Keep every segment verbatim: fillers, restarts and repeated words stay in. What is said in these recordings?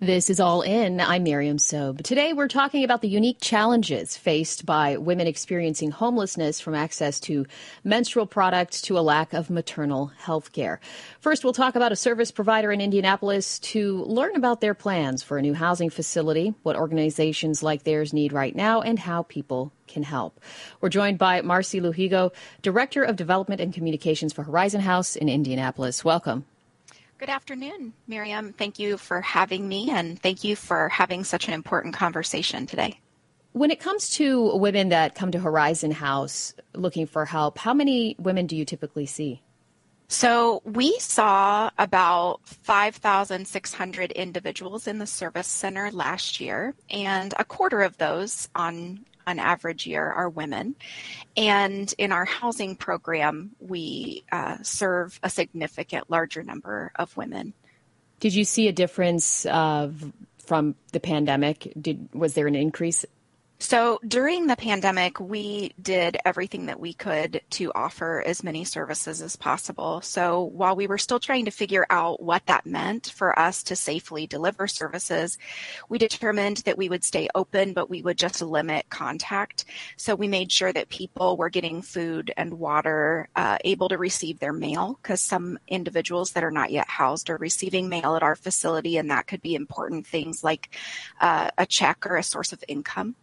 This is All In. I'm Miriam Sobe. Today we're talking about the unique challenges faced by women experiencing homelessness, from access to menstrual products to a lack of maternal health care. First, we'll talk about a service provider in Indianapolis to learn about their plans for a new housing facility, what organizations like theirs need right now, and how people can help. We're joined by Marcy Luhigo, Director of Development and Communications for Horizon House in Indianapolis. Welcome. Good afternoon, Miriam. Thank you for having me, and thank you for having such an important conversation today. When it comes to women that come to Horizon House looking for help, how many women do you typically see? So we saw about five thousand six hundred individuals in the service center last year, and a quarter of those on an average year are women. And in our housing program, we uh, serve a significant larger number of women. Did you see a difference uh, from the pandemic? Did was there an increase? So during the pandemic, we did everything that we could to offer as many services as possible. So while we were still trying to figure out what that meant for us to safely deliver services, we determined that we would stay open, but we would just limit contact. So we made sure that people were getting food and water, uh, able to receive their mail, because some individuals that are not yet housed are receiving mail at our facility, and that could be important things like uh, a check or a source of income.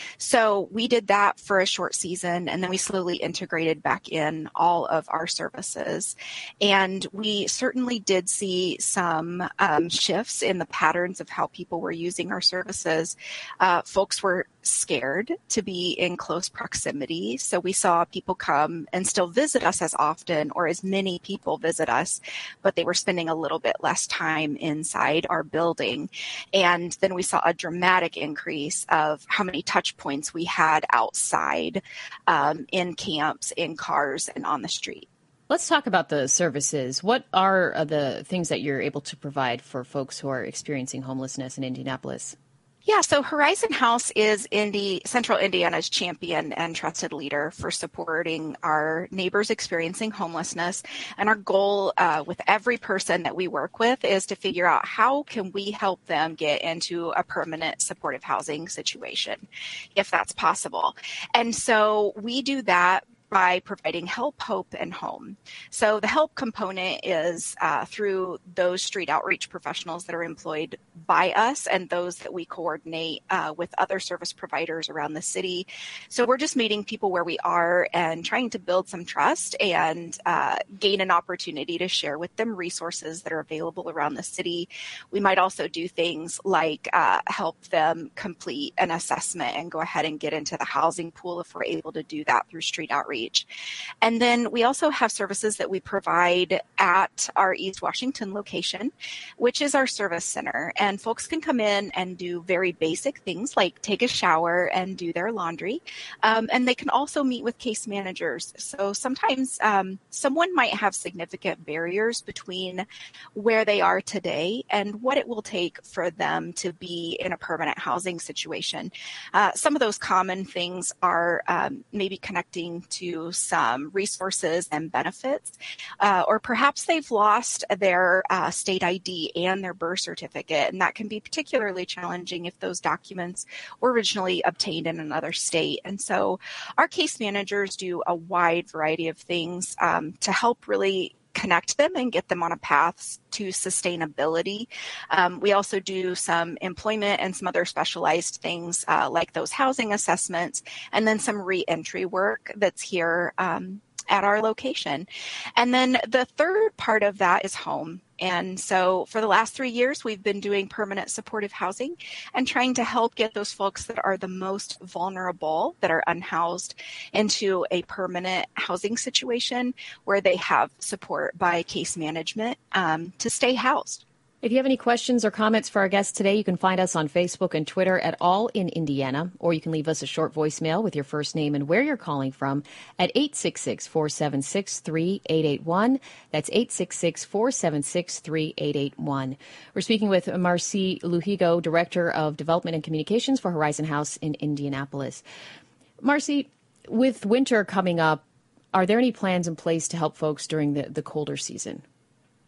So we did that for a short season, and then we slowly integrated back in all of our services. And we certainly did see some um, shifts in the patterns of how people were using our services. Uh, folks were scared to be in close proximity. So we saw people come and still visit us as often, or as many people visit us, but they were spending a little bit less time inside our building. And then we saw a dramatic increase of how many touch points we had outside, um, in camps, in cars, and on the street. Let's talk about the services. What are the things that you're able to provide for folks who are experiencing homelessness in Indianapolis? Yeah, so Horizon House is Indy, Central Indiana's champion and trusted leader for supporting our neighbors experiencing homelessness. And our goal uh, with every person that we work with is to figure out how can we help them get into a permanent supportive housing situation, if that's possible. And so we do that by providing help, hope, and home. So the help component is uh, through those street outreach professionals that are employed by us and those that we coordinate uh, with other service providers around the city. So we're just meeting people where we are and trying to build some trust and uh, gain an opportunity to share with them resources that are available around the city. We might also do things like uh, help them complete an assessment and go ahead and get into the housing pool if we're able to do that through street outreach. And then we also have services that we provide at our East Washington location, which is our service center. And folks can come in and do very basic things like take a shower and do their laundry. Um, and they can also meet with case managers. So sometimes um, someone might have significant barriers between where they are today and what it will take for them to be in a permanent housing situation. Uh, some of those common things are um, maybe connecting to some resources and benefits, uh, or perhaps they've lost their uh, state I D and their birth certificate, and that can be particularly challenging if those documents were originally obtained in another state. And so our case managers do a wide variety of things um, to help really connect them and get them on a path to sustainability. Um, we also do some employment and some other specialized things uh, like those housing assessments, and then some re-entry work that's here um, at our location. And then the third part of that is home. And so for the last three years, we've been doing permanent supportive housing and trying to help get those folks that are the most vulnerable, that are unhoused, into a permanent housing situation where they have support by case management um, to stay housed. If you have any questions or comments for our guests today, you can find us on Facebook and Twitter at All in Indiana, or you can leave us a short voicemail with your first name and where you're calling from at eight six six, four seven six, three eight eight one. That's eight six six, four seven six, three eight eight one. We're speaking with Marcy Luhigo, Director of Development and Communications for Horizon House in Indianapolis. Marcy, with winter coming up, are there any plans in place to help folks during the, the colder season?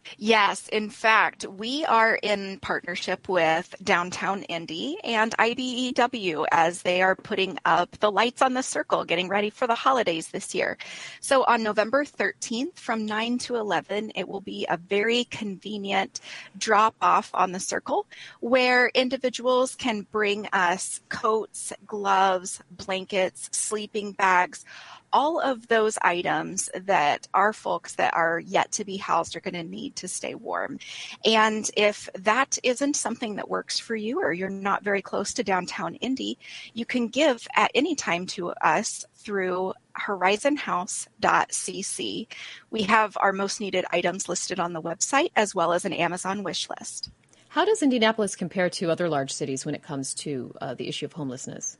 Yes, in fact, we are in partnership with Downtown Indy and I B E W as they are putting up the lights on the circle, getting ready for the holidays this year. So on November thirteenth from nine to eleven, it will be a very convenient drop off on the circle where individuals can bring us coats, gloves, blankets, sleeping bags, all of those items that our folks that are yet to be housed are going to need to stay warm. And if that isn't something that works for you or you're not very close to downtown Indy, you can give at any time to us through horizon house dot c c. We have our most needed items listed on the website as well as an Amazon wish list. How does Indianapolis compare to other large cities when it comes to uh, the issue of homelessness?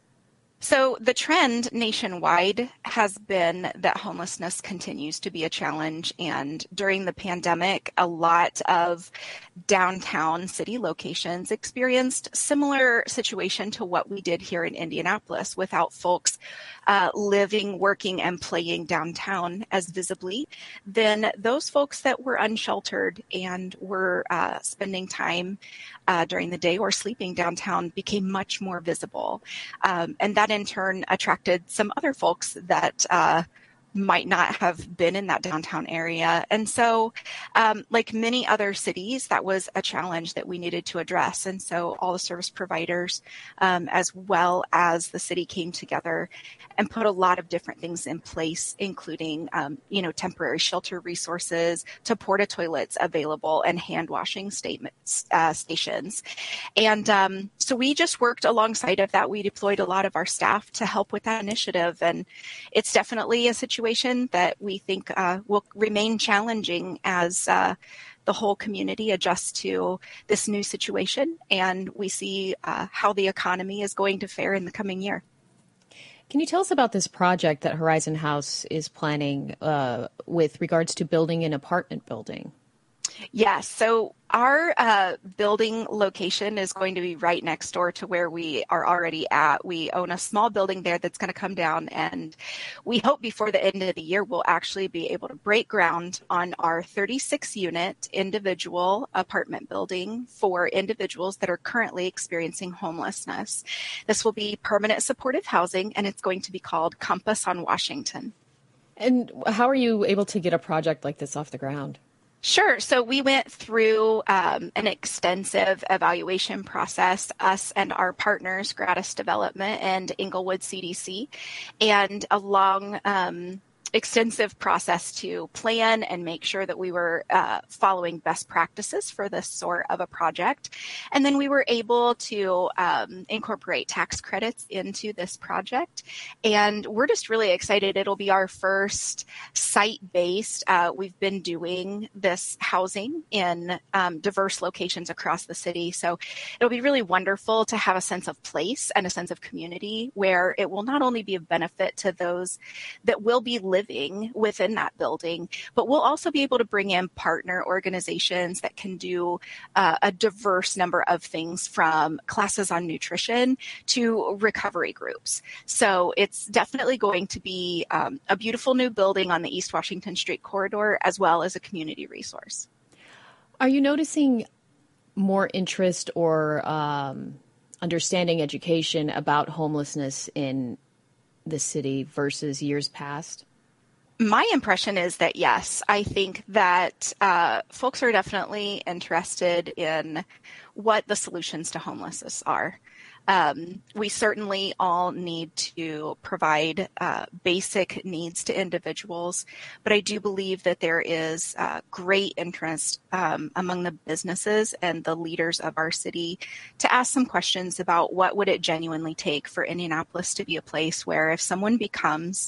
So the trend nationwide has been that homelessness continues to be a challenge. And during the pandemic, a lot of downtown city locations experienced similar situation to what we did here in Indianapolis without folks uh, living, working, and playing downtown as visibly. Then those folks that were unsheltered and were uh, spending time uh, during the day or sleeping downtown became much more visible. Um, and that in turn attracted some other folks that uh, might not have been in that downtown area. And so, um, like many other cities, that was a challenge that we needed to address. And so all the service providers, um, as well as the city, came together and put a lot of different things in place, including, um, you know, temporary shelter resources to porta toilets available and hand washing statements, uh, stations. And um, so we just worked alongside of that. We deployed a lot of our staff to help with that initiative. And it's definitely a situation that we think uh, will remain challenging as uh, the whole community adjusts to this new situation. And we see uh, how the economy is going to fare in the coming year. Can you tell us about this project that Horizon House is planning uh, with regards to building an apartment building? Yes. So our uh, building location is going to be right next door to where we are already at. We own a small building there that's going to come down, and we hope before the end of the year we'll actually be able to break ground on our thirty-six unit individual apartment building for individuals that are currently experiencing homelessness. This will be permanent supportive housing, and it's going to be called Compass on Washington. And how are you able to get a project like this off the ground? Sure. So we went through um, an extensive evaluation process, us and our partners, Gratis Development and Inglewood C D C, and a long um, extensive process to plan and make sure that we were uh, following best practices for this sort of a project. And then we were able to um, incorporate tax credits into this project. And we're just really excited. It'll be our first site-based. Uh, we've been doing this housing in um, diverse locations across the city. So it'll be really wonderful to have a sense of place and a sense of community where it will not only be of benefit to those that will be living within that building, but we'll also be able to bring in partner organizations that can do uh, a diverse number of things, from classes on nutrition to recovery groups. So it's definitely going to be um, a beautiful new building on the East Washington Street corridor, as well as a community resource. Are you noticing more interest or um, understanding education about homelessness in the city versus years past? My impression is that, yes, I think that uh, folks are definitely interested in what the solutions to homelessness are. Um, we certainly all need to provide uh, basic needs to individuals, but I do believe that there is uh, great interest um, among the businesses and the leaders of our city to ask some questions about what would it genuinely take for Indianapolis to be a place where if someone becomes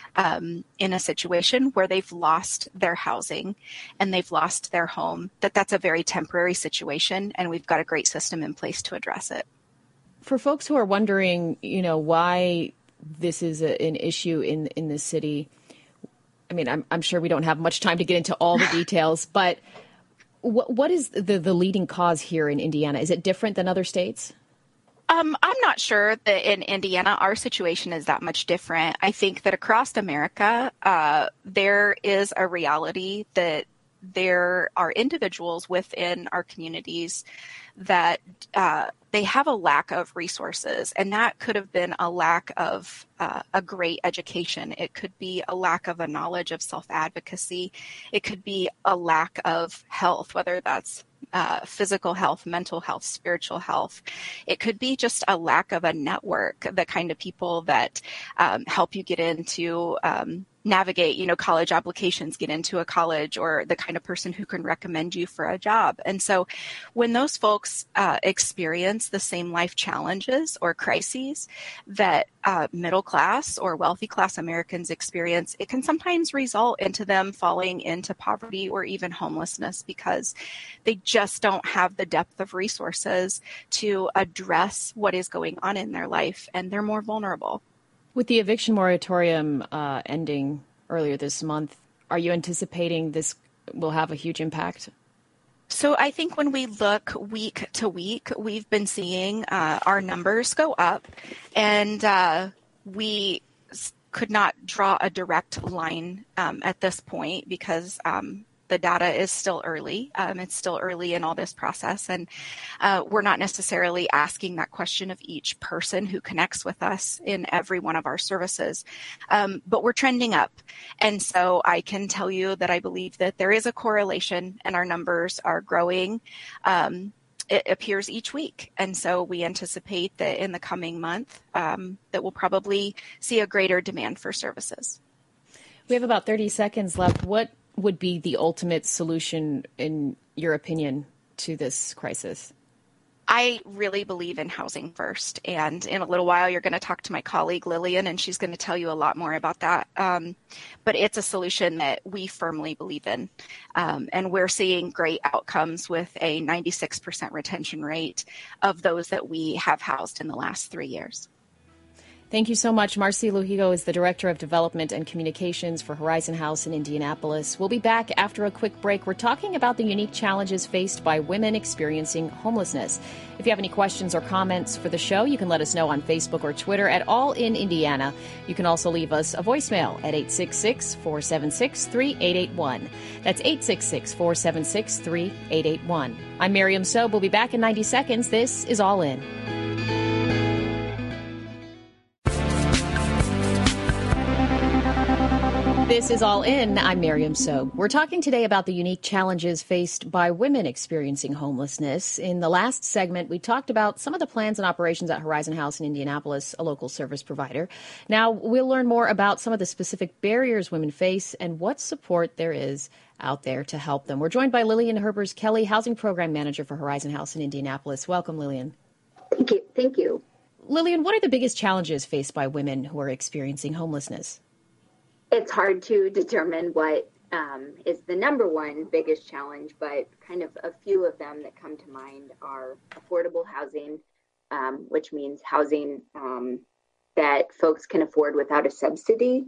um, in a situation where they've lost their housing and they've lost their home, that that's a very temporary situation, and we've got a great system in place to address it. For folks who are wondering, you know, why this is a, an issue in in the city, I mean, I'm, I'm sure we don't have much time to get into all the details, but what what is the, the leading cause here in Indiana? Is it different than other states? Um, I'm not sure that in Indiana our situation is that much different. I think that across America, uh, there is a reality that there are individuals within our communities that uh, they have a lack of resources, and that could have been a lack of uh, a great education. It could be a lack of a knowledge of self-advocacy. It could be a lack of health, whether that's uh, physical health, mental health, spiritual health. It could be just a lack of a network, the kind of people that um, help you get into um, navigate, you know, college applications, get into a college, or the kind of person who can recommend you for a job. And so when those folks uh, experience the same life challenges or crises that uh, middle class or wealthy class Americans experience, it can sometimes result into them falling into poverty or even homelessness because they just don't have the depth of resources to address what is going on in their life, and they're more vulnerable. With the eviction moratorium uh, ending earlier this month, are you anticipating this will have a huge impact? So I think when we look week to week, we've been seeing uh, our numbers go up, and uh, we could not draw a direct line um, at this point because um, the data is still early. Um, it's still early in all this process, and uh, we're not necessarily asking that question of each person who connects with us in every one of our services, um, but we're trending up. And so I can tell you that I believe that there is a correlation, and our numbers are growing. Um, it appears each week. And so we anticipate that in the coming month um, that we'll probably see a greater demand for services. We have about thirty seconds left. What would be the ultimate solution, in your opinion, to this crisis? I really believe in housing first. And in a little while, you're going to talk to my colleague Lillian, and she's going to tell you a lot more about that. Um, but it's a solution that we firmly believe in. Um, and we're seeing great outcomes with a ninety-six percent retention rate of those that we have housed in the last three years. Thank you so much. Marcy Lujigo is the Director of Development and Communications for Horizon House in Indianapolis. We'll be back after a quick break. We're talking about the unique challenges faced by women experiencing homelessness. If you have any questions or comments for the show, you can let us know on Facebook or Twitter at All in Indiana. You can also leave us a voicemail at eight six six, four seven six, three eight eight one. That's eight six six, four seven six, three eight eight one. I'm Miriam Sobe. We'll be back in ninety seconds. This is All In. This is All In. I'm Miriam Sobe. We're talking today about the unique challenges faced by women experiencing homelessness. In the last segment, we talked about some of the plans and operations at Horizon House in Indianapolis, a local service provider. Now, we'll learn more about some of the specific barriers women face and what support there is out there to help them. We're joined by Lillian Herbers Kelly, Housing Program Manager for Horizon House in Indianapolis. Welcome, Lillian. Thank you. Thank you. Lillian, what are the biggest challenges faced by women who are experiencing homelessness? It's hard to determine what um, is the number one biggest challenge, but kind of a few of them that come to mind are affordable housing, um, which means housing um, that folks can afford without a subsidy,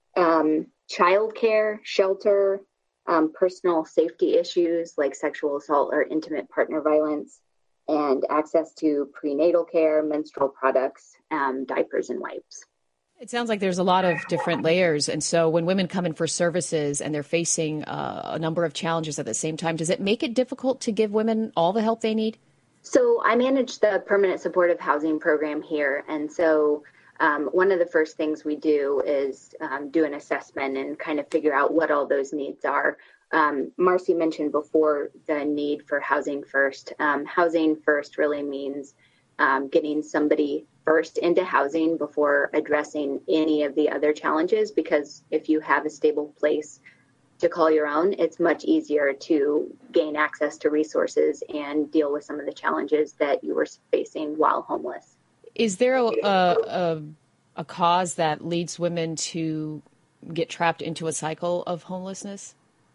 um, childcare, shelter, um, personal safety issues like sexual assault or intimate partner violence, and access to prenatal care, menstrual products, um, diapers, and wipes. It sounds like there's a lot of different layers. And so when women come in for services and they're facing uh, a number of challenges at the same time, does it make it difficult to give women all the help they need? So I manage the permanent supportive housing program here. And so um, one of the first things we do is um, do an assessment and kind of figure out what all those needs are. Um, Marcy mentioned before the need for housing first. Um, housing first really means um, getting somebody first into housing before addressing any of the other challenges, because if you have a stable place to call your own, it's much easier to gain access to resources and deal with some of the challenges that you were facing while homeless. Is there a, a, a cause that leads women to get trapped into a cycle of homelessness?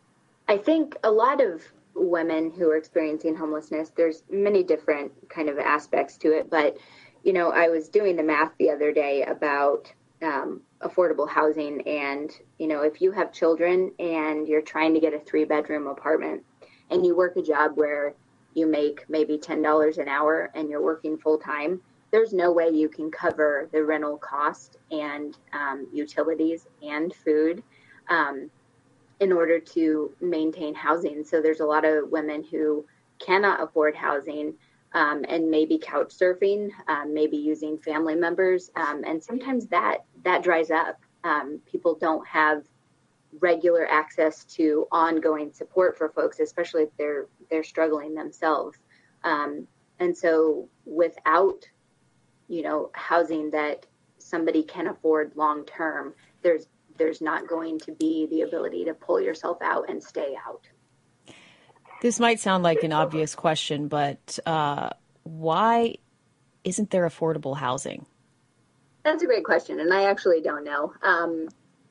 I think a lot of women who are experiencing homelessness, there's many different kind of aspects to it, but you know, I was doing the math the other day about um, affordable housing, and, you know, if you have children and you're trying to get a three bedroom apartment and you work a job where you make maybe ten dollars an hour and you're working full time, there's no way you can cover the rental cost and um, utilities and food. Um, in order to maintain housing. So there's a lot of women who cannot afford housing um, and maybe couch surfing, um, maybe using family members. Um, and sometimes that, that dries up. Um, people don't have regular access to ongoing support for folks, especially if they're, they're struggling themselves. Um, and so without, you know, housing that somebody can afford long-term, there's there's not going to be the ability to pull yourself out and stay out. This might sound like an obvious question, but uh, why isn't there affordable housing? That's a great question, and I actually don't know. Um,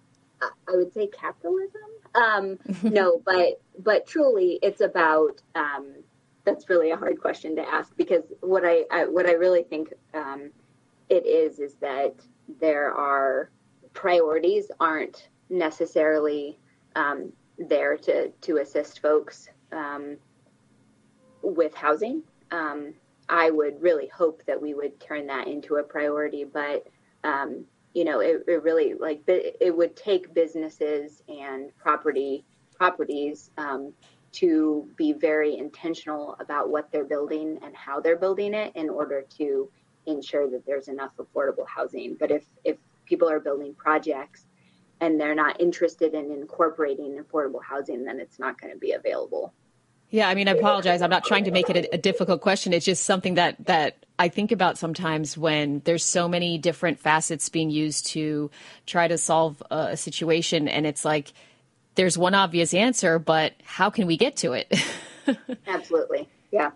I would say capitalism. Um, no, but but truly, it's about. Um, that's really a hard question to ask, because what I, I what I really think um, it is is that there are priorities aren't necessarily um, there to to assist folks um, with housing. Um, I would really hope that we would turn that into a priority, but um, you know, it, it really like it would take businesses and property properties um, to be very intentional about what they're building and how they're building it in order to ensure that there's enough affordable housing. But if if people are building projects and they're not interested in incorporating affordable housing, then it's not going to be available. Yeah, I mean, I apologize. I'm not trying to make it a, a difficult question. It's just something that, that I think about sometimes when there's so many different facets being used to try to solve a, a situation. And it's like, there's one obvious answer, but how can we get to it? Absolutely. Yeah.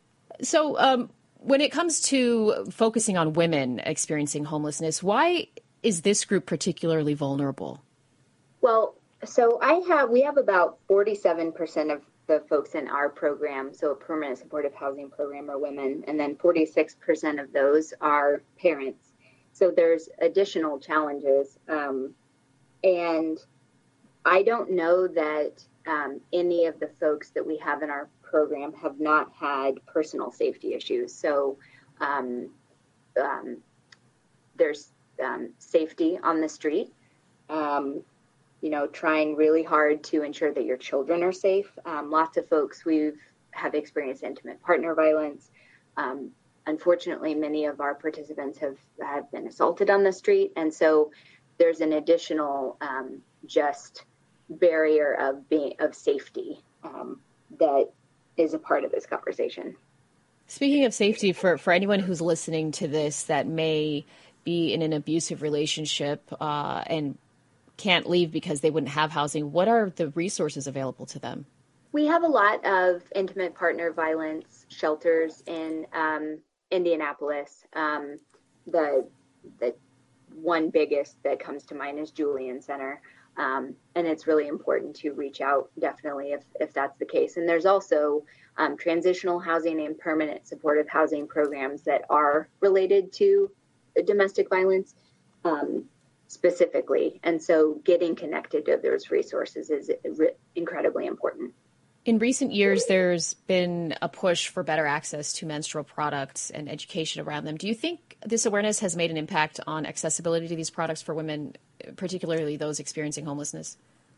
So um, when it comes to focusing on women experiencing homelessness, why is this group particularly vulnerable? Well, so I have, we have about forty-seven percent of the folks in our program, so a permanent supportive housing program, are women, and then forty-six percent of those are parents. So there's additional challenges. Um, and I don't know that um, any of the folks that we have in our program have not had personal safety issues. So um, um, there's um, safety on the street. Um, you know, trying really hard to ensure that your children are safe. Um, lots of folks we've have experienced intimate partner violence. Um, unfortunately, many of our participants have, have been assaulted on the street. And so there's an additional um, just barrier of being of safety um, that is a part of this conversation. Speaking of safety, for, for anyone who's listening to this that may be in an abusive relationship uh, and can't leave because they wouldn't have housing, what are the resources available to them? We have a lot of intimate partner violence shelters in um, Indianapolis. Um, the the one biggest that comes to mind is Julian Center. Um, and it's really important to reach out, definitely, if, if that's the case. And there's also um, transitional housing and permanent supportive housing programs that are related to domestic violence. Um, specifically. And so getting connected to those resources is re- incredibly important. In recent years, there's been a push for better access to menstrual products and education around them. Do you think this awareness has made an impact on accessibility to these products for women, particularly those experiencing homelessness?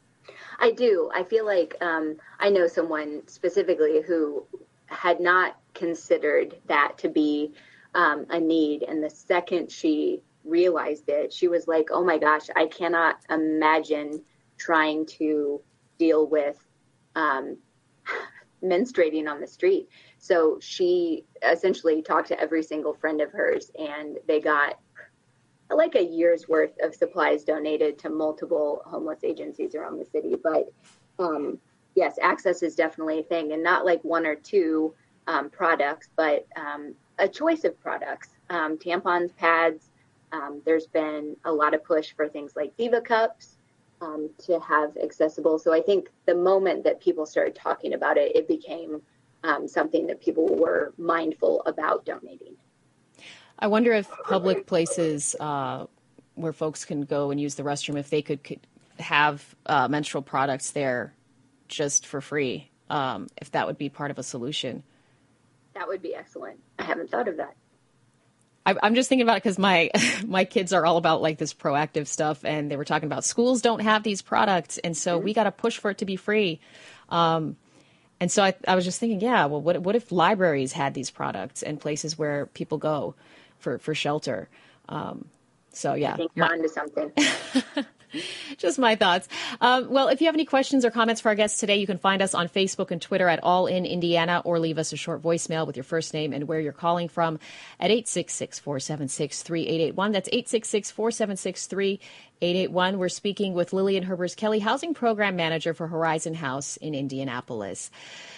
I do. I feel like um, I know someone specifically who had not considered that to be um, a need. And the second she realized it, she was like, oh my gosh, I cannot imagine trying to deal with um, menstruating on the street. So she essentially talked to every single friend of hers, and they got like a year's worth of supplies donated to multiple homeless agencies around the city. But um, yes, access is definitely a thing, and not like one or two um, products, but um, a choice of products, um, tampons, pads. Um, there's been a lot of push for things like Diva cups um, to have accessible. So I think the moment that people started talking about it, it became um, something that people were mindful about donating. I wonder if public places uh, where folks can go and use the restroom, if they could, could have uh, menstrual products there just for free, um, if that would be part of a solution. That would be excellent. I haven't thought of that. I, I'm just thinking about it because my my kids are all about like this proactive stuff, and they were talking about schools don't have these products, and so mm-hmm. we got to push for it to be free. Um, and so I, I was just thinking, yeah, well, what what if libraries had these products and places where people go for for shelter? Um, so yeah, I think you're onto something. Just my thoughts. Um, well, if you have any questions or comments for our guests today, you can find us on Facebook and Twitter at All In Indiana, or leave us a short voicemail with your first name and where you're calling from at eight six six, four seven six, three eight eight one. That's eight six six, four seven six, three eight eight one. We're speaking with Lillian Herbers-Kelly, Housing Program Manager for Horizon House in Indianapolis.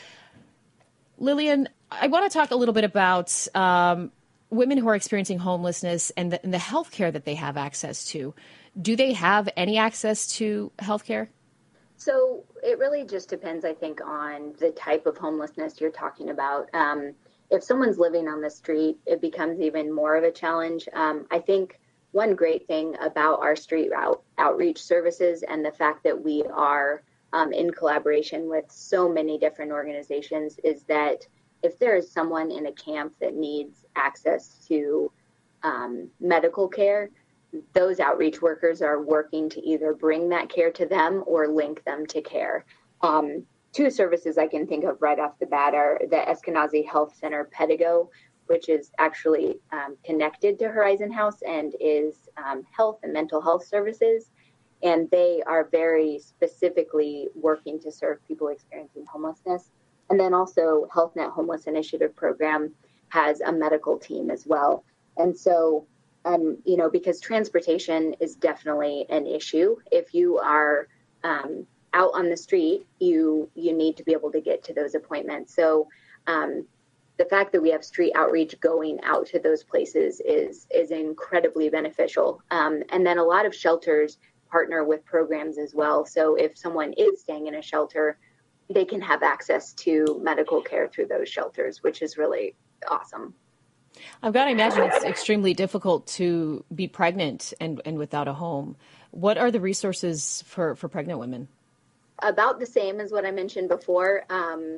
Lillian, I want to talk a little bit about um, women who are experiencing homelessness and the, and the health care that they have access to. Do they have any access to health care? So it really just depends, I think, on the type of homelessness you're talking about. Um, if someone's living on the street, it becomes even more of a challenge. Um, I think one great thing about our street out, outreach services and the fact that we are um, in collaboration with so many different organizations is that if there is someone in a camp that needs access to um, medical care, those outreach workers are working to either bring that care to them or link them to care. Um, two services I can think of right off the bat are the Eskenazi Health Center Pedigo, which is actually um, connected to Horizon House and is um, health and mental health services. And they are very specifically working to serve people experiencing homelessness. And then also HealthNet Homeless Initiative Program has a medical team as well. And so Um, you know, because transportation is definitely an issue. If you are um, out on the street, you you need to be able to get to those appointments. So um, the fact that we have street outreach going out to those places is is incredibly beneficial. Um, and then a lot of shelters partner with programs as well. So if someone is staying in a shelter, they can have access to medical care through those shelters, which is really awesome. I've got to imagine it's extremely difficult to be pregnant and, and without a home. What are the resources for, for pregnant women? About the same as what I mentioned before. Um,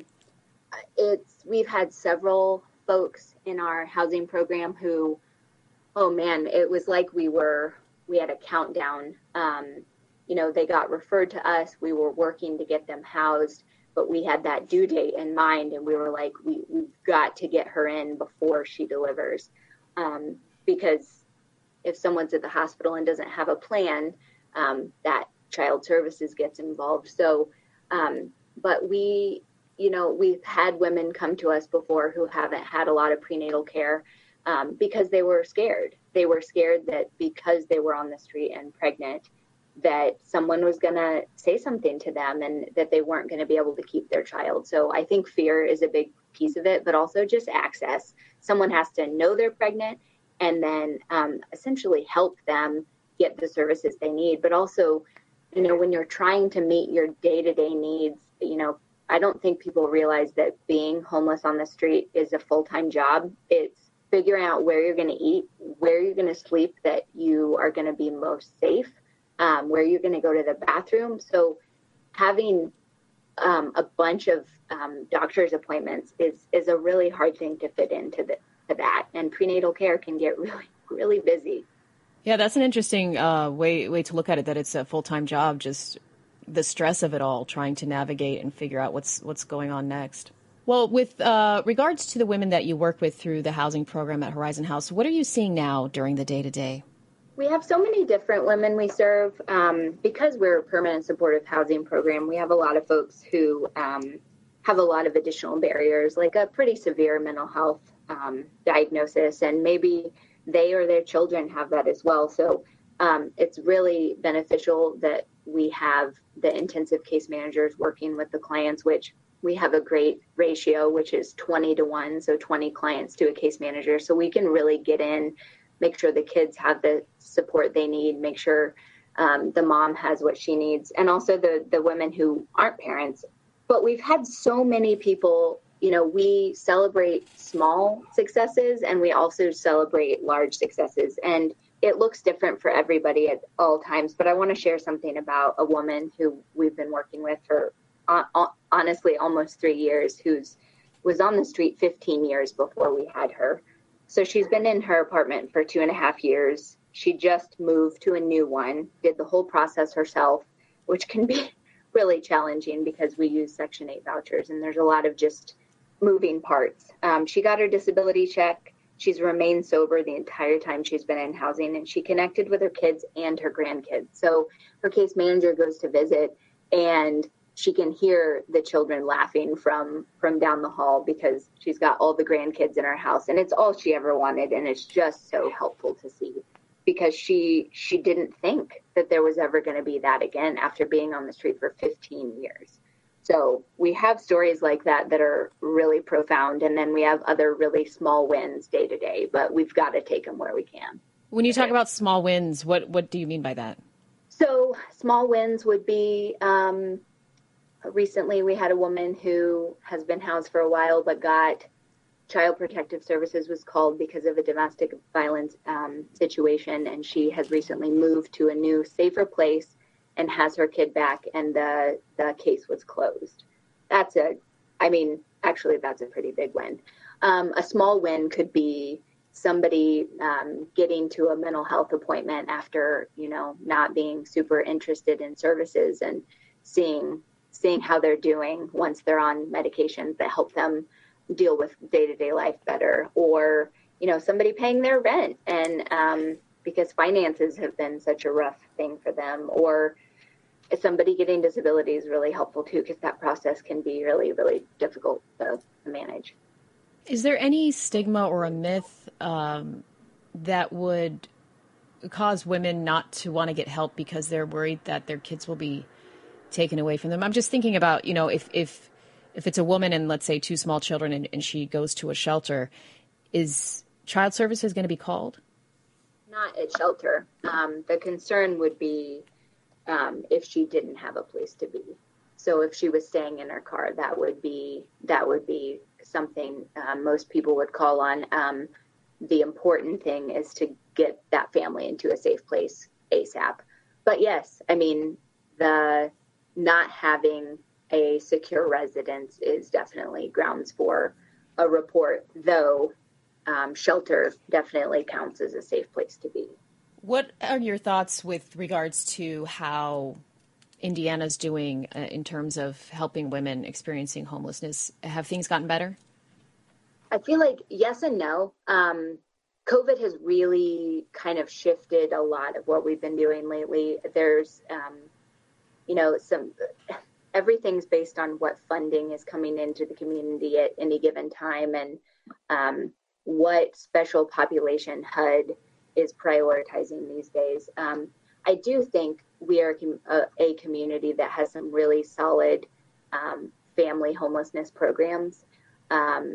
it's we've had several folks in our housing program who, oh man, it was like we were, we had a countdown. Um, you know, they got referred to us. We were working to get them housed. But we had that due date in mind, and we were like, we, we've got to get her in before she delivers. Um, because if someone's at the hospital and doesn't have a plan, um, that child services gets involved. So, um, but we, you know, we've had women come to us before who haven't had a lot of prenatal care um, because they were scared. They were scared that because they were on the street and pregnant, that someone was going to say something to them and that they weren't going to be able to keep their child. So I think fear is a big piece of it, but also just access. Someone has to know they're pregnant and then um, essentially help them get the services they need. But also, you know, when you're trying to meet your day-to-day needs, you know, I don't think people realize that being homeless on the street is a full-time job. It's figuring out where you're going to eat, where you're going to sleep, that you are going to be most safe. Um, where you're going to go to the bathroom. So having um, a bunch of um, doctor's appointments is is a really hard thing to fit into the, to that. And prenatal care can get really, really busy. Yeah, that's an interesting uh, way way to look at it, that it's a full-time job, just the stress of it all, trying to navigate and figure out what's what's going on next. Well, with uh, regards to the women that you work with through the housing program at Horizon House, what are you seeing now during the day-to-day? We have so many different women we serve. Um, because we're a permanent supportive housing program, we have a lot of folks who um, have a lot of additional barriers, like a pretty severe mental health um, diagnosis, and maybe they or their children have that as well. So um, it's really beneficial that we have the intensive case managers working with the clients, which we have a great ratio, which is twenty to one, so twenty clients to a case manager. So we can really get in, make sure the kids have the support they need, make sure um, the mom has what she needs, and also the, the women who aren't parents. But we've had so many people, you know, we celebrate small successes and we also celebrate large successes. And it looks different for everybody at all times. But I want to share something about a woman who we've been working with for uh, honestly almost three years, who's was on the street fifteen years before we had her. So she's been in her apartment for two and a half years. She just moved to a new one, did the whole process herself, which can be really challenging because we use Section eight vouchers and there's a lot of just moving parts. Um, she got her disability check. She's remained sober the entire time she's been in housing, and she connected with her kids and her grandkids. So her case manager goes to visit and she can hear the children laughing from, from down the hall because she's got all the grandkids in her house, and it's all she ever wanted. And it's just so helpful to see because she, she didn't think that there was ever going to be that again after being on the street for fifteen years. So we have stories like that that are really profound. And then we have other really small wins day to day, but we've got to take them where we can. When you talk about small wins, what, what do you mean by that? So small wins would be, um, recently we had a woman who has been housed for a while, but got Child Protective Services was called because of a domestic violence um, situation. And she has recently moved to a new, safer place and has her kid back, and the, the case was closed. That's a, I mean, actually, that's a pretty big win. Um, a small win could be somebody um, getting to a mental health appointment after, you know, not being super interested in services and seeing seeing how they're doing once they're on medications that help them deal with day-to-day life better, or, you know, somebody paying their rent and um, because finances have been such a rough thing for them, or somebody getting disability is really helpful too, because that process can be really, really difficult to, to manage. Is there any stigma or a myth um, that would cause women not to want to get help because they're worried that their kids will be taken away from them? I'm just thinking about, you know, if if if it's a woman and let's say two small children and, and she goes to a shelter, is child services going to be called? Not at shelter. Um, the concern would be um, if she didn't have a place to be. So if she was staying in her car, that would be that would be something um, most people would call on. Um, the important thing is to get that family into a safe place ASAP. But yes, I mean, the not having a secure residence is definitely grounds for a report, though um, shelter definitely counts as a safe place to be. What are your thoughts with regards to how Indiana's doing uh, in terms of helping women experiencing homelessness? Have things gotten better? I feel like yes and no. Um, COVID has really kind of shifted a lot of what we've been doing lately. There's, um, you know, some everything's based on what funding is coming into the community at any given time, and um, what special population H U D is prioritizing these days. Um, I do think we are a, a community that has some really solid um, family homelessness programs. Um,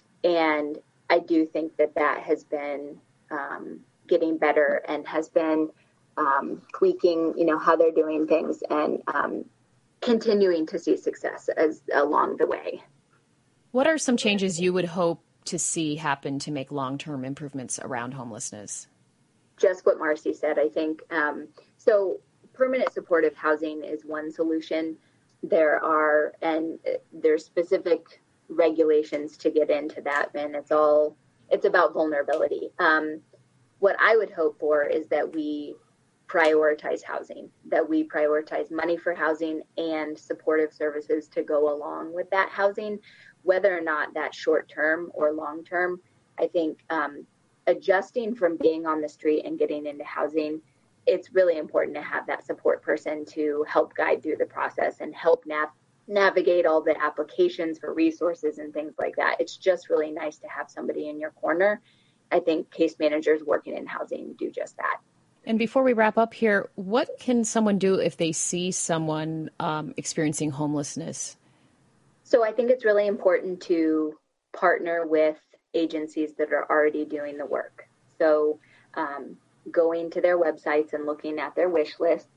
and I do think that that has been um, getting better and has been um, tweaking, you know, how they're doing things and um, continuing to see success as along the way. What are some changes you would hope to see happen to make long-term improvements around homelessness? Just what Marcy said, I think. Um, so permanent supportive housing is one solution. There are, and there's specific regulations to get into that, and it's all, it's about vulnerability. Um, what I would hope for is that we prioritize housing, that we prioritize money for housing and supportive services to go along with that housing, whether or not that's short term or long term. I think um, adjusting from being on the street and getting into housing, it's really important to have that support person to help guide through the process and help nav- navigate all the applications for resources and things like that. It's just really nice to have somebody in your corner. I think case managers working in housing do just that. And before we wrap up here, what can someone do if they see someone um, experiencing homelessness? So I think it's really important to partner with agencies that are already doing the work. So um, going to their websites and looking at their wish lists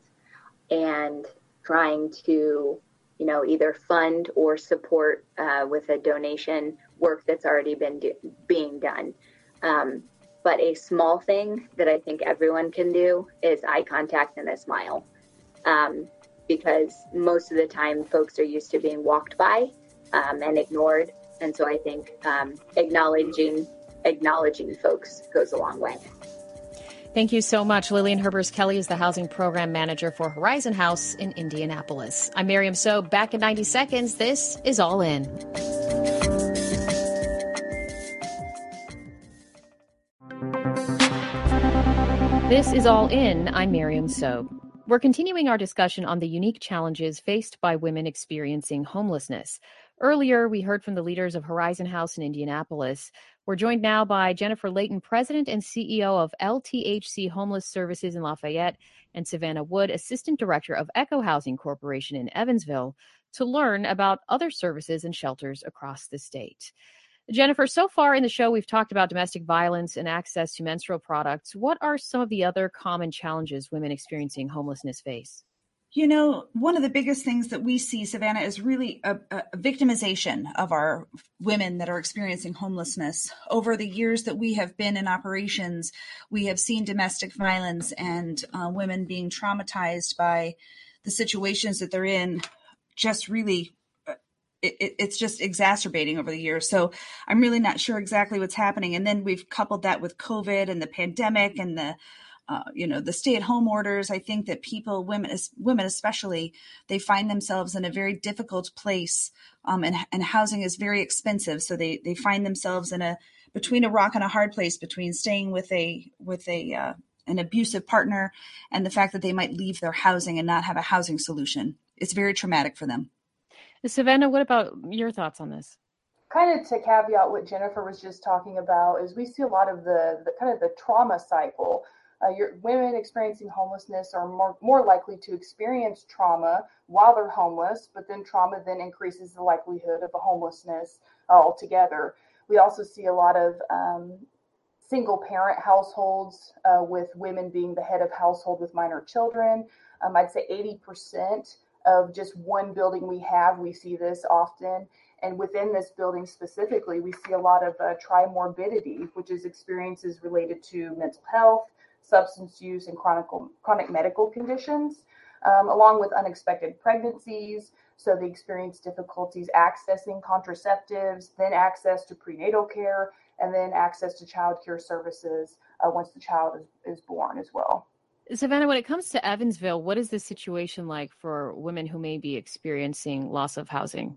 and trying to, you know, either fund or support uh, with a donation work that's already been do- being done. Um, but a small thing that I think everyone can do is eye contact and a smile. Um, because most of the time folks are used to being walked by um, and ignored. And so I think um, acknowledging acknowledging folks goes a long way. Thank you so much. Lillian Herbers Kelly is the Housing Program Manager for Horizon House in Indianapolis. I'm Miriam So. Back in ninety seconds. This is All In. This is All In. I'm Miriam So. We're continuing our discussion on the unique challenges faced by women experiencing homelessness. Earlier, we heard from the leaders of Horizon House in Indianapolis. We're joined now by Jennifer Layton, President and C E O of L T H C Homeless Services in Lafayette, and Savannah Wood, Assistant Director of Echo Housing Corporation in Evansville, to learn about other services and shelters across the state. Jennifer, so far in the show, we've talked about domestic violence and access to menstrual products. What are some of the other common challenges women experiencing homelessness face? You know, one of the biggest things that we see, Savannah, is really a, a victimization of our women that are experiencing homelessness. Over the years that we have been in operations, we have seen domestic violence and uh, women being traumatized by the situations that they're in. Just really, it, it, it's just exacerbating over the years. So I'm really not sure exactly what's happening. And then we've coupled that with COVID and the pandemic and the Uh, you know, the stay-at-home orders. I think that people, women, women especially, they find themselves in a very difficult place, um, and, and housing is very expensive. So they they find themselves in a between a rock and a hard place, between staying with a with a uh, an abusive partner and the fact that they might leave their housing and not have a housing solution. It's very traumatic for them. Savannah, what about your thoughts on this? Kind of to caveat what Jennifer was just talking about, is we see a lot of the, the kind of the trauma cycle. Uh, your women experiencing homelessness are more, more likely to experience trauma while they're homeless, but then trauma then increases the likelihood of a homelessness uh, altogether. We also see a lot of um, single parent households uh, with women being the head of household with minor children. Um, I'd say eighty percent of just one building we have, we see this often. And within this building specifically, we see a lot of uh, trimorbidity, which is experiences related to mental health, substance use, and chronic, chronic medical conditions, um, along with unexpected pregnancies. So they experience difficulties accessing contraceptives, then access to prenatal care, and then access to child care services uh, once the child is, is born as well. Savannah, when it comes to Evansville, what is the situation like for women who may be experiencing loss of housing?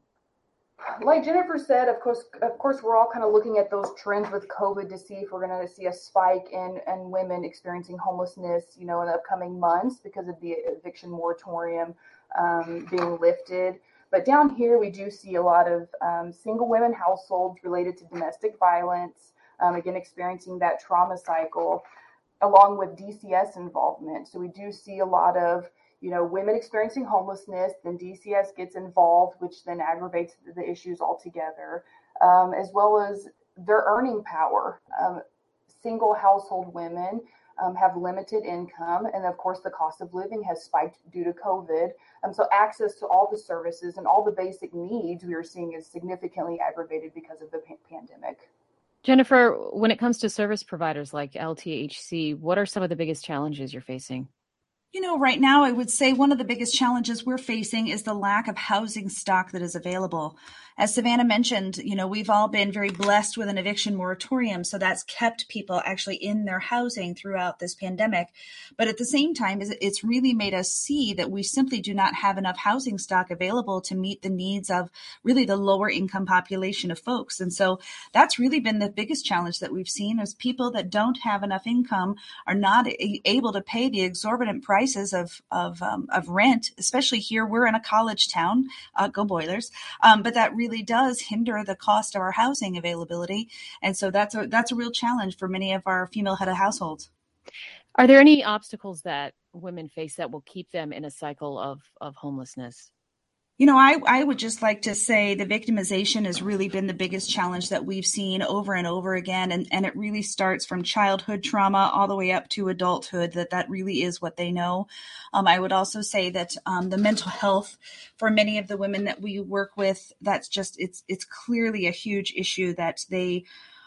Like Jennifer said, of course, of course, we're all kind of looking at those trends with COVID to see if we're going to see a spike in, in women experiencing homelessness, you know, in the upcoming months because of the eviction moratorium um, being lifted. But down here, we do see a lot of um, single women households related to domestic violence, um, again, experiencing that trauma cycle, along with D C S involvement. So we do see a lot of you know, women experiencing homelessness, then D C S gets involved, which then aggravates the issues altogether, um, as well as their earning power. Um, single household women um, have limited income, and of course, the cost of living has spiked due to COVID. Um, so access to all the services and all the basic needs we are seeing is significantly aggravated because of the p- pandemic. Jennifer, when it comes to service providers like L T H C, what are some of the biggest challenges you're facing? You know, right now, I would say one of the biggest challenges we're facing is the lack of housing stock that is available. As Savannah mentioned, you know, we've all been very blessed with an eviction moratorium, so that's kept people actually in their housing throughout this pandemic. But at the same time, it's really made us see that we simply do not have enough housing stock available to meet the needs of really the lower income population of folks. And so that's really been the biggest challenge that we've seen, is people that don't have enough income are not able to pay the exorbitant prices of of, um, of rent, especially here. We're in a college town, uh, go Boilers, um, but that really really does hinder the cost of our housing availability. And so that's a, that's a real challenge for many of our female-headed households. Are there any obstacles that women face that will keep them in a cycle of, of homelessness? You know, I, I would just like to say the victimization has really been the biggest challenge that we've seen over and over again. And, and it really starts from childhood trauma all the way up to adulthood, that that really is what they know. Um, I would also say that um, the mental health for many of the women that we work with, that's just, it's, it's clearly a huge issue that they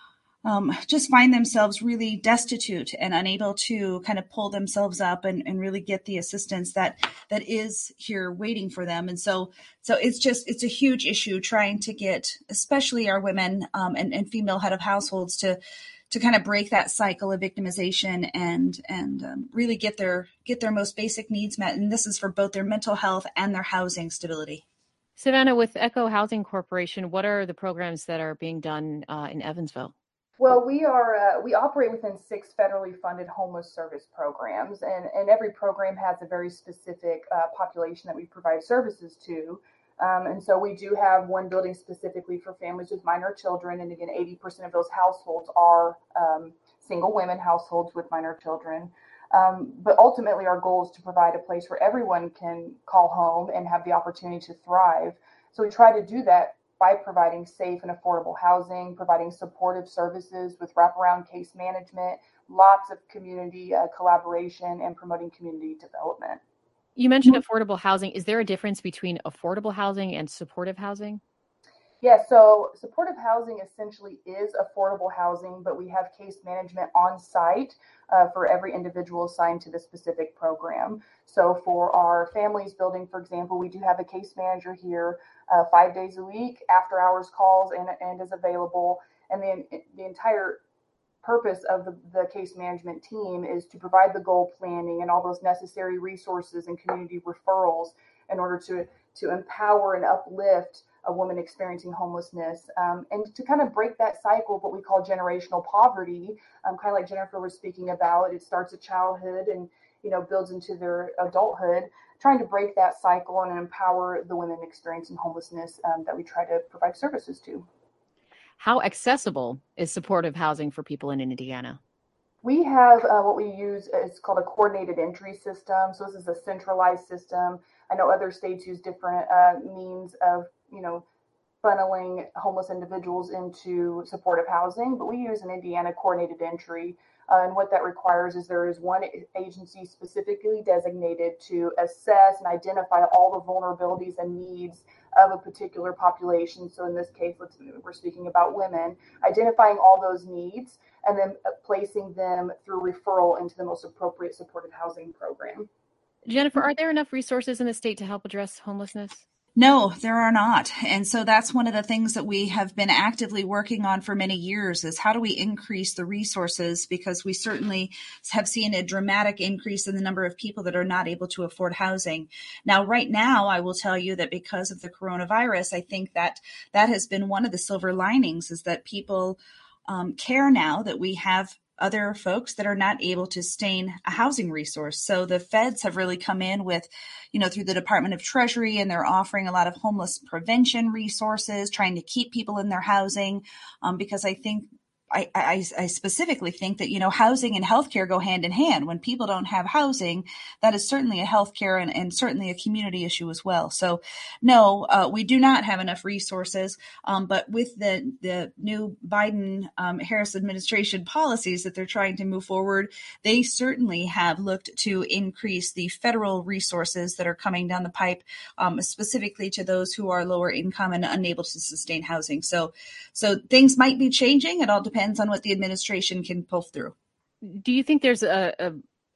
um, just find themselves really destitute and unable to kind of pull themselves up and, and really get the assistance that that is here waiting for them. And so, so it's just it's a huge issue trying to get, especially our women um, and, and female head of households to to kind of break that cycle of victimization and and um, really get their get their most basic needs met. And this is for both their mental health and their housing stability. Savannah, with Echo Housing Corporation, what are the programs that are being done uh, in Evansville? Well, we are uh, we operate within six federally funded homeless service programs, and, and every program has a very specific uh, population that we provide services to. Um, and so we do have one building specifically for families with minor children, and again, eighty percent of those households are um, single women households with minor children. Um, but ultimately, our goal is to provide a place where everyone can call home and have the opportunity to thrive. So we try to do that by providing safe and affordable housing, providing supportive services with wraparound case management, lots of community uh, collaboration, and promoting community development. You mentioned affordable housing. Is there a difference between affordable housing and supportive housing? Yeah, so supportive housing essentially is affordable housing, but we have case management on site uh, for every individual assigned to the specific program. So for our families building, for example, we do have a case manager here uh, five days a week, after hours calls, and, and is available. And then the entire purpose of the, the case management team is to provide the goal planning and all those necessary resources and community referrals in order to, to empower and uplift a woman experiencing homelessness, um, and to kind of break that cycle of what we call generational poverty, um, kind of like Jennifer was speaking about. It starts at childhood and, you know, builds into their adulthood, trying to break that cycle and empower the women experiencing homelessness um, that we try to provide services to. How accessible is supportive housing for people in Indiana? We have uh, what we use is called a coordinated entry system. So this is a centralized system. I know other states use different uh, means of, you know, funneling homeless individuals into supportive housing, but we use an Indiana coordinated entry. Uh, and what that requires is there is one agency specifically designated to assess and identify all the vulnerabilities and needs of a particular population. So in this case, let's, we're speaking about women, identifying all those needs and then placing them through referral into the most appropriate supportive housing program. Jennifer, are there enough resources in the state to help address homelessness? No, there are not. And so that's one of the things that we have been actively working on for many years is how do we increase the resources, because we certainly have seen a dramatic increase in the number of people that are not able to afford housing. Now, right now, I will tell you that because of the coronavirus, I think that that has been one of the silver linings is that people um, care now that we have other folks that are not able to sustain a housing resource. So the feds have really come in with, you know, through the Department of Treasury, and they're offering a lot of homeless prevention resources, trying to keep people in their housing, um, because I think I, I, I specifically think that, you know, housing and healthcare go hand in hand. When people don't have housing, that is certainly a healthcare and, and certainly a community issue as well. So no, uh, we do not have enough resources. Um, but with the, the new Biden um, Harris administration policies that they're trying to move forward, they certainly have looked to increase the federal resources that are coming down the pipe, um, specifically to those who are lower income and unable to sustain housing. So, so things might be changing. It all depends Depends on what the administration can pull through. Do you think there's a, a,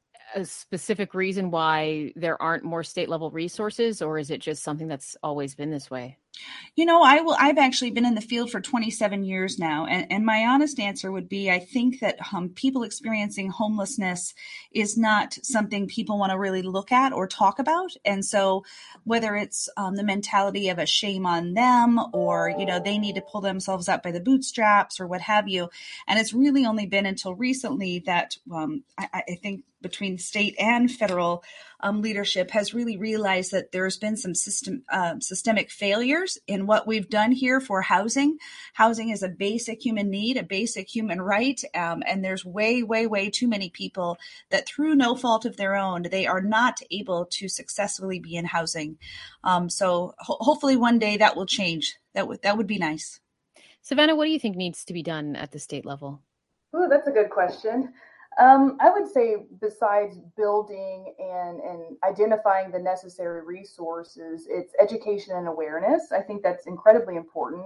a specific reason why there aren't more state level resources, or is it just something that's always been this way? You know, I will, I've actually been in the field for twenty-seven years now. And, and my honest answer would be, I think that um, people experiencing homelessness is not something people want to really look at or talk about. And so whether it's um, the mentality of a shame on them or, you know, they need to pull themselves up by the bootstraps or what have you. And it's really only been until recently that um, I, I think between state and federal um, leadership has really realized that there's been some system uh, systemic failures in what we've done here for housing. Housing is a basic human need, a basic human right, um, and there's way, way, way too many people that through no fault of their own, they are not able to successfully be in housing. Um, so ho- hopefully one day that will change. That would that would be nice. Savannah, what do you think needs to be done at the state level? Ooh, that's a good question. Um, I would say besides building and, and identifying the necessary resources, it's education and awareness. I think that's incredibly important. We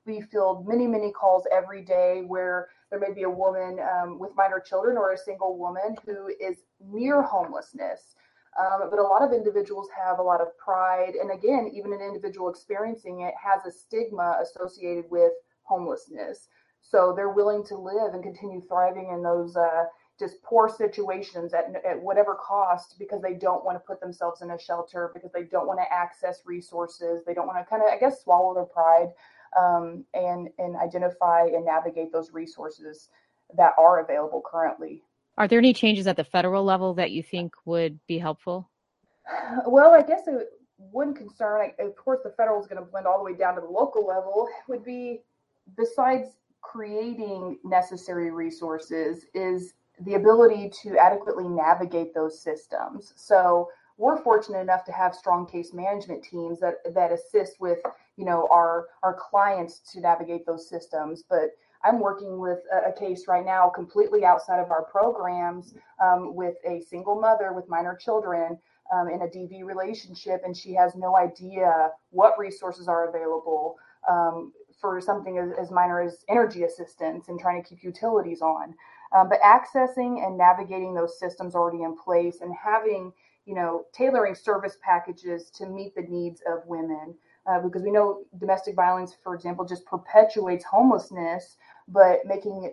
we field many, many calls every day where there may be a woman um, with minor children or a single woman who is near homelessness. Um, but a lot of individuals have a lot of pride. And again, even an individual experiencing it has a stigma associated with homelessness. So they're willing to live and continue thriving in those uh, just poor situations at, at whatever cost, because they don't want to put themselves in a shelter, because they don't want to access resources. They don't want to kind of, I guess, swallow their pride um, and, and identify and navigate those resources that are available currently. Are there any changes at the federal level that you think would be helpful? Well, I guess it, one concern, of course, the federal is going to blend all the way down to the local level, would be, besides creating necessary resources, is the ability to adequately navigate those systems. So we're fortunate enough to have strong case management teams that, that assist with, you know, our, our clients to navigate those systems. But I'm working with a, a case right now completely outside of our programs um, with a single mother with minor children um, in a D V relationship, and she has no idea what resources are available um, for something as, as minor as energy assistance and trying to keep utilities on. Um, but accessing and navigating those systems already in place and having, you know, tailoring service packages to meet the needs of women. Uh, because we know domestic violence, for example, just perpetuates homelessness, but making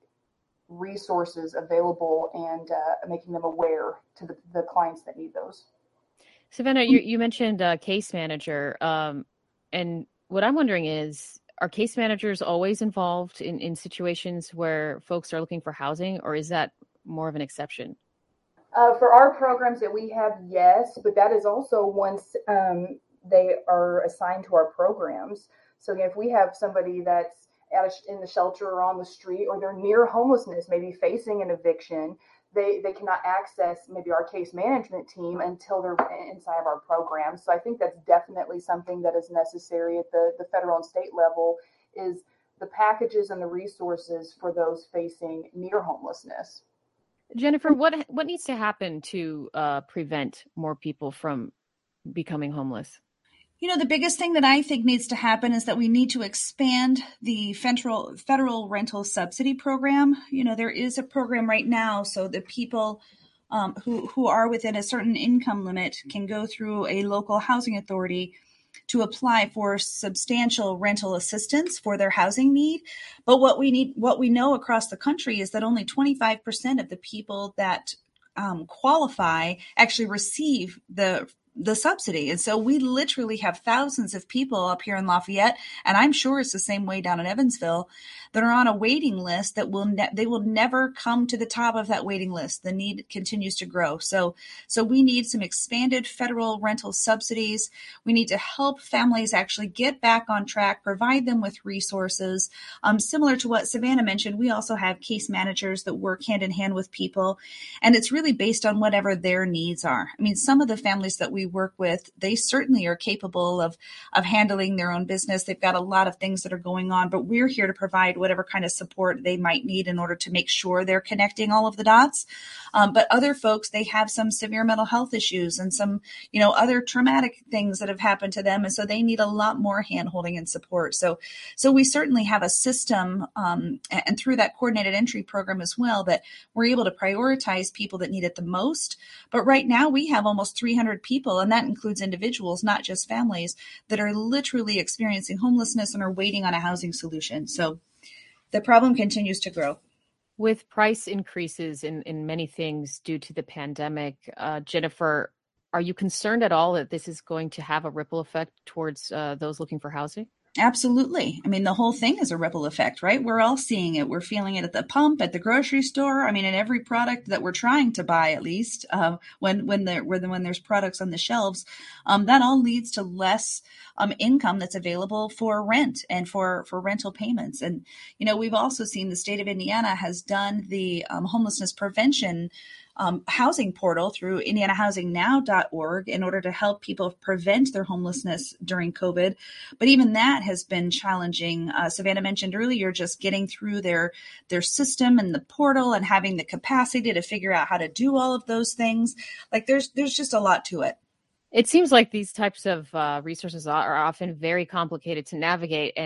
resources available and uh, making them aware to the, the clients that need those. Savannah, you, you mentioned a case manager. Um, and what I'm wondering is, are case managers always involved in, in situations where folks are looking for housing, or is that more of an exception? Uh, for our programs that we have, yes, but that is also once um, they are assigned to our programs. So again, if we have somebody that's out in the shelter or on the street, or they're near homelessness, maybe facing an eviction, they, they cannot access maybe our case management team until they're inside of our program. So I think that's definitely something that is necessary at the, the federal and state level, is the packages and the resources for those facing near homelessness. Jennifer, what what needs to happen to uh, prevent more people from becoming homeless? You know, the biggest thing that I think needs to happen is that we need to expand the federal federal rental subsidy program. You know, there is a program right now so that people um, who, who are within a certain income limit can go through a local housing authority to apply for substantial rental assistance for their housing need. But what we need, what we know across the country is that only twenty-five percent of the people that um, qualify actually receive the the subsidy. And so we literally have thousands of people up here in Lafayette, and I'm sure it's the same way down in Evansville, that are on a waiting list that will ne- they will never come to the top of that waiting list. The need continues to grow. So, so we need some expanded federal rental subsidies. We need to help families actually get back on track, provide them with resources. Um, similar to what Savannah mentioned, we also have case managers that work hand in hand with people, and it's really based on whatever their needs are. I mean, some of the families that we work with, they certainly are capable of, of handling their own business. They've got a lot of things that are going on, but we're here to provide whatever kind of support they might need in order to make sure they're connecting all of the dots. Um, but other folks, they have some severe mental health issues and some, you know, other traumatic things that have happened to them. And so they need a lot more handholding and support. So, so we certainly have a system, um, and through that coordinated entry program as well, that we're able to prioritize people that need it the most. But right now we have almost three hundred people, and that includes individuals, not just families, that are literally experiencing homelessness and are waiting on a housing solution. So the problem continues to grow. With price increases in, in many things due to the pandemic, uh, Jennifer, are you concerned at all that this is going to have a ripple effect towards uh, those looking for housing? Absolutely. I mean, the whole thing is a ripple effect, right? We're all seeing it. We're feeling it at the pump, at the grocery store. I mean, in every product that we're trying to buy, at least uh, when when there when, when there's products on the shelves, um, that all leads to less um, income that's available for rent and for for rental payments. And you know, we've also seen the state of Indiana has done the um, homelessness prevention Um, housing portal through indiana housing now dot org in order to help people prevent their homelessness during COVID. But even that has been challenging. Uh, Savannah mentioned earlier, just getting through their, their system and the portal and having the capacity to figure out how to do all of those things. Like there's, there's just a lot to it. It seems like these types of uh, resources are often very complicated to navigate. And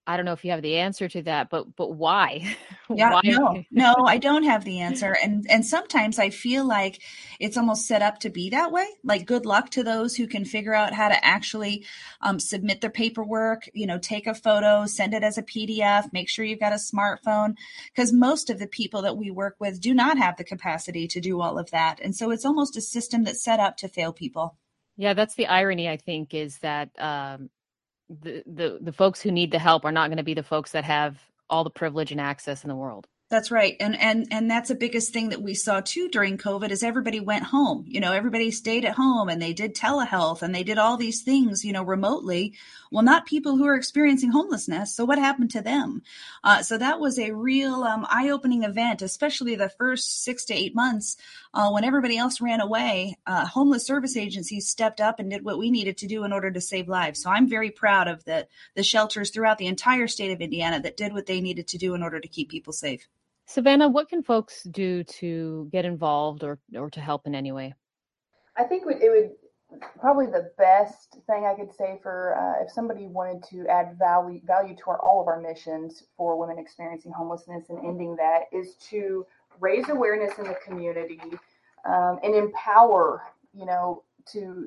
I don't know if you have the answer to that, but but why? Yeah, why? no, no, I don't have the answer. And and sometimes I feel like it's almost set up to be that way. Like, good luck to those who can figure out how to actually um, submit their paperwork, you know, take a photo, send it as a P D F, make sure you've got a smartphone, because most of the people that we work with do not have the capacity to do all of that. And so it's almost a system that's set up to fail people. Yeah, that's the irony, I think, is that um, the, the the folks who need the help are not going to be the folks that have all the privilege and access in the world. That's right. And and and that's the biggest thing that we saw too during COVID is everybody went home. You know, everybody stayed at home and they did telehealth and they did all these things, you know, remotely. Well, not people who are experiencing homelessness. So what happened to them? Uh, so that was a real um, eye-opening event, especially the first six to eight months uh, when everybody else ran away. Uh, homeless service agencies stepped up and did what we needed to do in order to save lives. So I'm very proud of the the shelters throughout the entire state of Indiana that did what they needed to do in order to keep people safe. Savannah, what can folks do to get involved or, or to help in any way? I think it would probably the best thing I could say for uh, if somebody wanted to add value value to our, all of our missions for women experiencing homelessness and ending that is to raise awareness in the community um, and empower, you know, to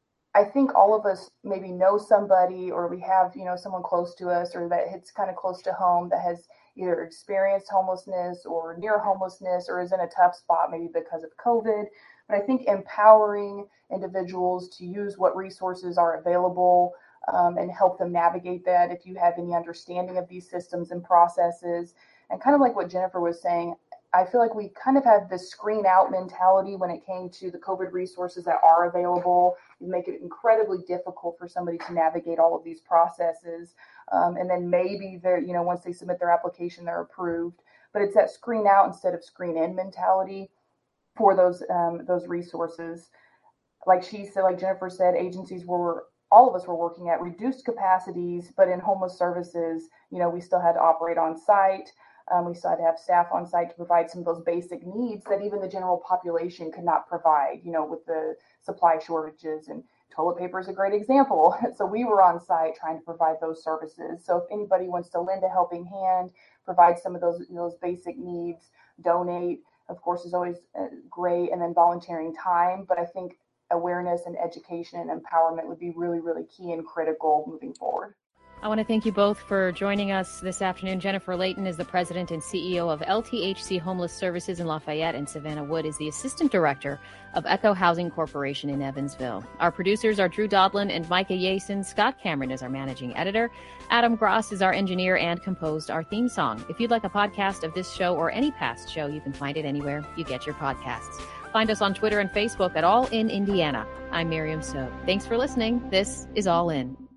I think all of us maybe know somebody or we have, you know, someone close to us or that hits kind of close to home that has either experienced homelessness or near homelessness or is in a tough spot maybe because of COVID. But I think empowering individuals to use what resources are available um, and help them navigate that if you have any understanding of these systems and processes. And kind of like what Jennifer was saying, I feel like we kind of had this screen out mentality when it came to the COVID resources that are available. You make it incredibly difficult for somebody to navigate all of these processes. Um, and then maybe they're, you know, once they submit their application, they're approved. But it's that screen out instead of screen in mentality for those um, those resources. Like she said, like Jennifer said, agencies were all of us were working at reduced capacities, but in homeless services, you know, we still had to operate on site. Um, we still had to have staff on site to provide some of those basic needs that even the general population could not provide, you know, with the supply shortages, and toilet paper is a great example. So we were on site trying to provide those services. So if anybody wants to lend a helping hand, provide some of those, those basic needs, donate, of course, is always great. And then volunteering time. But I think awareness and education and empowerment would be really, really key and critical moving forward. I want to thank you both for joining us this afternoon. Jennifer Layton is the president and C E O of L T H C Homeless Services in Lafayette, and Savannah Wood is the assistant director of Echo Housing Corporation in Evansville. Our producers are Drew Dodlin and Micah Yason. Scott Cameron is our managing editor. Adam Gross is our engineer and composed our theme song. If you'd like a podcast of this show or any past show, you can find it anywhere you get your podcasts. Find us on Twitter and Facebook at All in Indiana. I'm Miriam Sobe. Thanks for listening. This is All In.